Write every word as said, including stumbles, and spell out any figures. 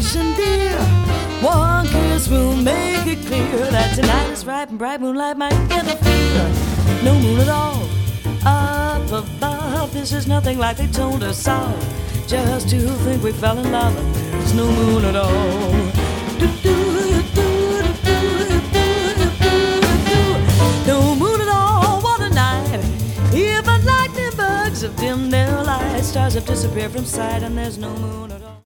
invitation, dear. One kiss will make it clear that tonight is ripe and bright moonlight might interfere. No moon at all up above. This is nothing like they told us of. Just to think we fell in love and there's no moon at all. No moon at all, what a night. Even lightning bugs have dimmed their light. Stars have disappeared from sight and there's no moon at all.